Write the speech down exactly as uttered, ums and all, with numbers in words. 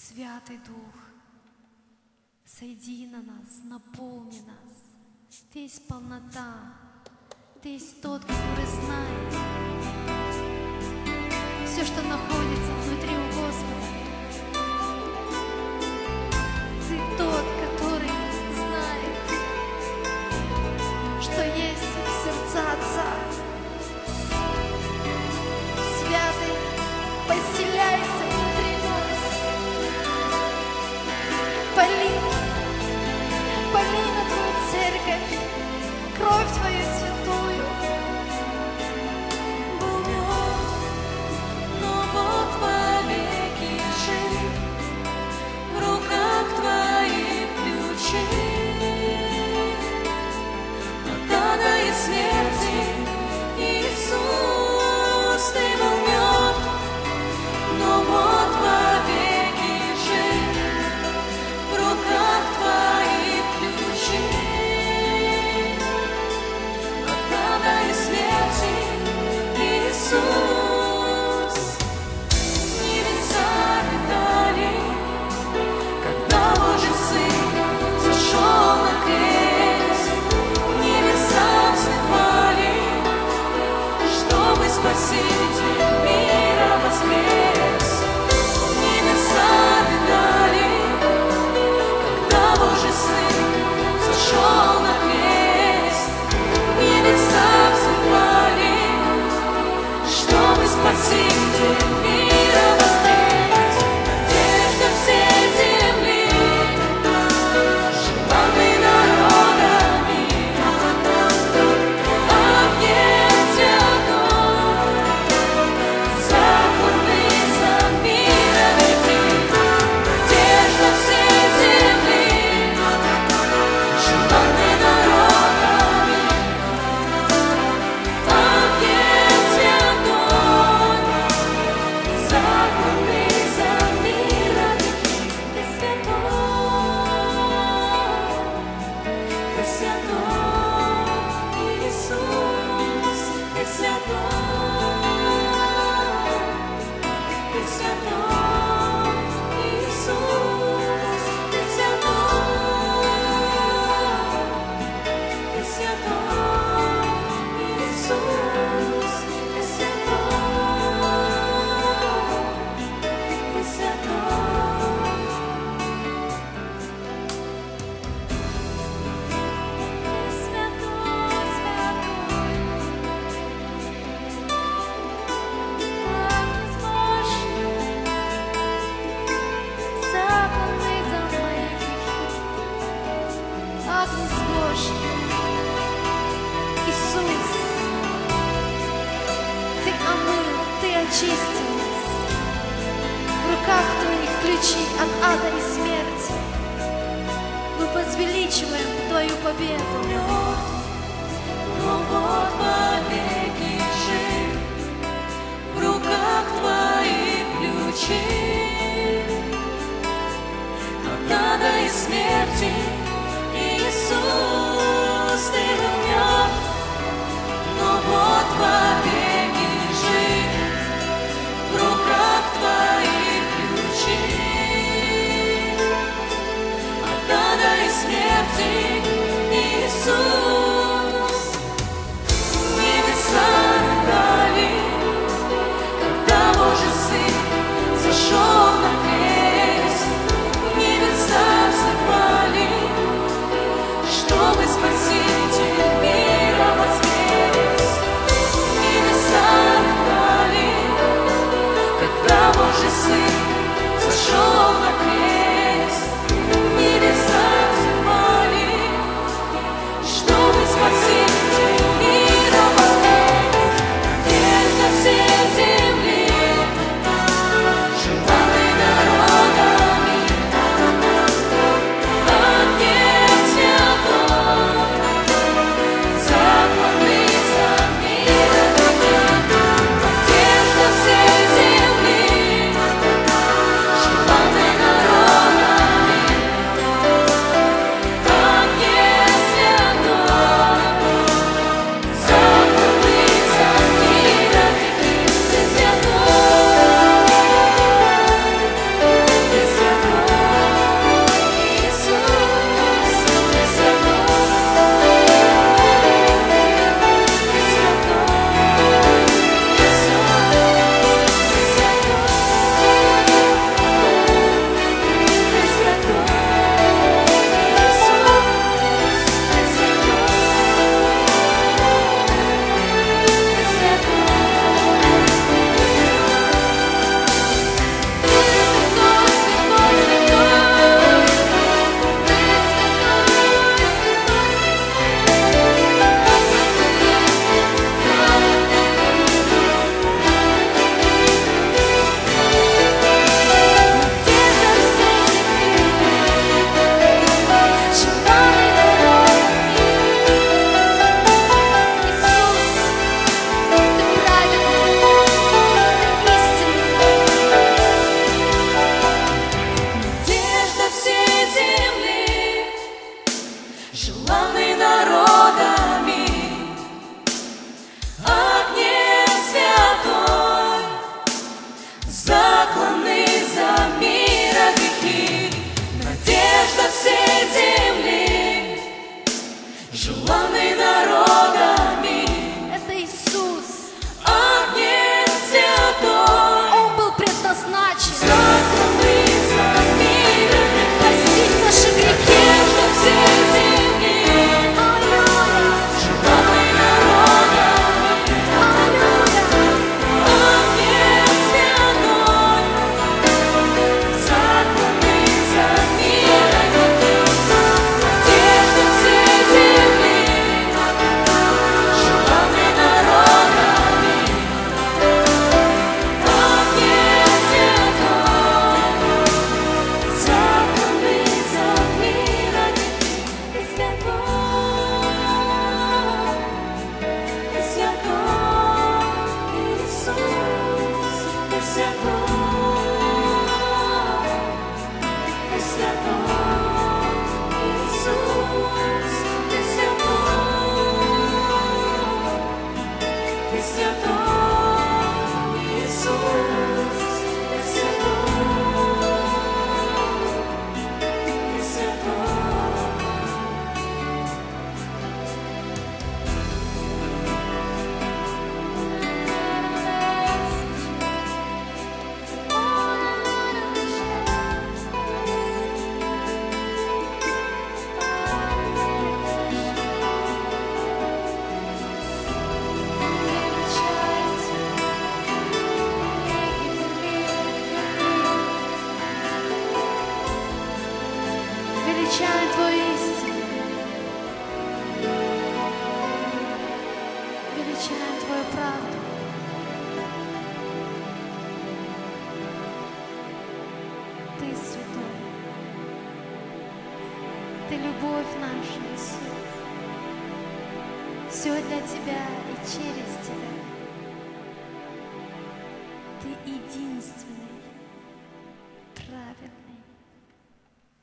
Святый Дух, сойди на нас, наполни нас. Ты есть полнота, Ты есть тот, который знает все, что находится внутри у Господа. Ты тот, который знает, что есть в сердце Отца. Святый, поселяйся внутри нас. Поли, поли на Твою церковь, кровь Твою святую. Был мертв, но вот вовеки жив, в руках Твоих ключи. От ада и смерти, Иисус, Ты был мертв, но вот вовеки жив, в руках Твоих ключи. От ада и смерти, Иисус. Небеса рыдали, когда Божий Сын зашел на крест. Небеса взывали, чтобы Спаситель мира воскрес. Небеса рыдали, когда Божий Сын зашел на крест. Небеса взывали, чтобы Спаситель мира воскрес. Надежда всей земли, желанный народами, Агнец святой, законный за мира веки. Надежда всей земли, желанный народами, Агнец святой, законный за мира веки. Ты святой, Ты святой, Иисус, Ты святой, Ты святой, Иисус, Ты святой, Ты святой, Иисус, Ты святой, Ты святой. Ты святой, святой, Агнец Божий, законный за мои грехи. Агнец Божий, Иисус, Ты омыл, Ты очистил нас. В руках Твоих ключи от ада и смерти. Мы возвеличиваем Твою победу. Но вот вовеки жив, в руках Твоих ключи. От ада и смерти, Иисус, Ты был мертв, но вот вовеки жив, в руках Твоих ключи. От ада и смерти, Иисус. Небеса рыдали, когда Божий Сын зашел на крест. Небеса взывали, чтобы Спаситель мира воскрес. Небеса рыдали, когда Божий Сын зашел на крест. Небеса взывали, чтобы Спаситель мира воскрес. Надежда всей земли, желанный народами, Агнец святой, законный за мира веки. Надежда всей земли, желанный народ. величаем Твою истину, величаем Твою правду. Ты святой, Ты любовь наша, Иисус. Все для Тебя и через Тебя. Ты единственный, правильный.